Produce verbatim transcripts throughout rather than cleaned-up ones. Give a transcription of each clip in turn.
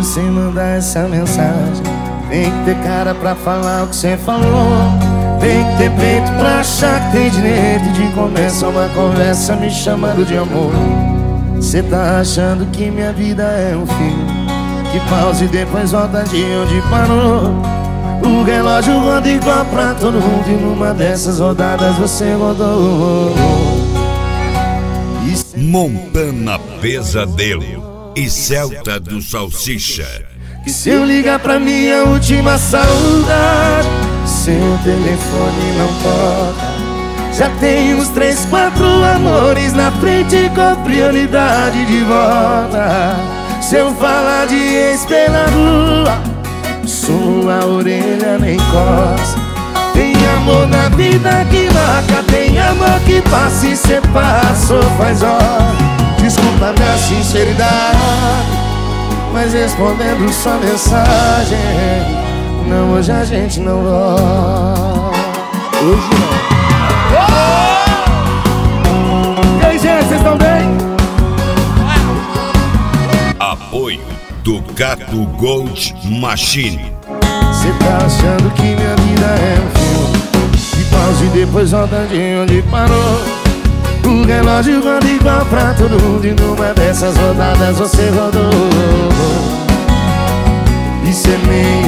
olho sem mandar essa mensagem. Tem que ter cara pra falar o que cê falou. Tem que ter peito pra achar que tem direito de começar uma conversa me chamando de amor. Cê tá achando que minha vida é um filme que pausa e depois volta de onde parou. O relógio roda igual pra todo mundo e numa dessas rodadas você rodou. Montana Pesadelo e Celta do Salsicha. Que se eu ligar pra minha última saudade, seu telefone não toca. Já tem uns três, quatro amores na frente com prioridade de volta. Se eu falar de ex pela rua, sua orelha nem coça. Tem amor na vida que marca, tem amor que passa e cê passou faz hora. Desculpa minha sinceridade, mas respondendo sua mensagem, não, hoje a gente não volta. Hoje não. E aí, gente, vocês estão bem? Apoio do Gato Gold Machine. Cê tá achando que minha vida é um filme que pausa e depois volta de onde parou. O relógio roda igual pra todo mundo e numa dessas rodadas você rodou. E cê nem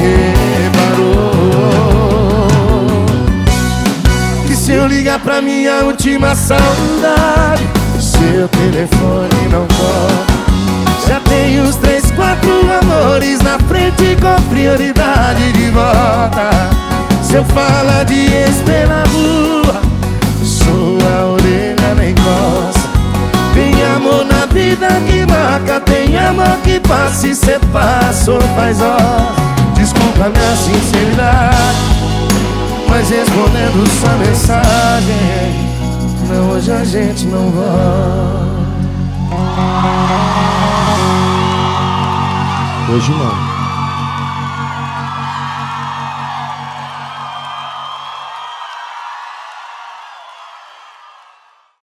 reparou que se eu ligar pra minha última saudade, seu telefone não toca. Já tem uns três, quatro amores na frente com prioridade de volta. Se eu falar de ex pela rua, sua orelha nem coça. Tem amor na vida que marca, tem amor que passa e cê passou faz hora. Desculpa minha sinceridade, mas respondendo sua mensagem, não, hoje a gente não volta. Hoje não.